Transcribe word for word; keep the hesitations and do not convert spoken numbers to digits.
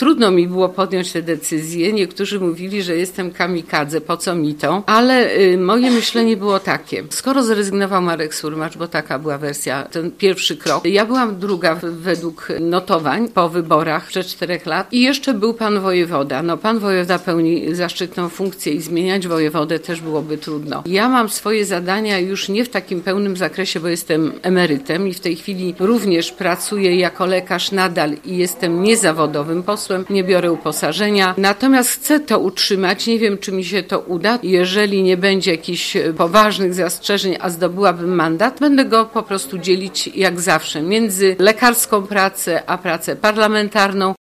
Trudno mi było podjąć tę decyzję. Niektórzy mówili, że jestem kamikadze, po co mi to? Ale y, moje myślenie było takie. Skoro zrezygnował Marek Surmacz, bo taka była wersja, ten pierwszy krok. Ja byłam druga według notowań po wyborach przed czterech lat i jeszcze był pan wojewoda. No pan wojewoda pełni zaszczytną funkcję i zmieniać wojewodę też byłoby trudno. Ja mam swoje zadania już nie w takim pełnym zakresie, bo jestem emerytem i w tej chwili również pracuję jako lekarz nadal i jestem niezawodowym posłem, nie biorę uposażenia. Natomiast chcę to utrzymać, nie wiem, czy mi się to uda. Jeżeli nie będzie jakichś poważnych zastrzeżeń, a zdobyłabym mandat, będę go po prostu dzielić jak zawsze między lekarską pracę a pracę parlamentarną.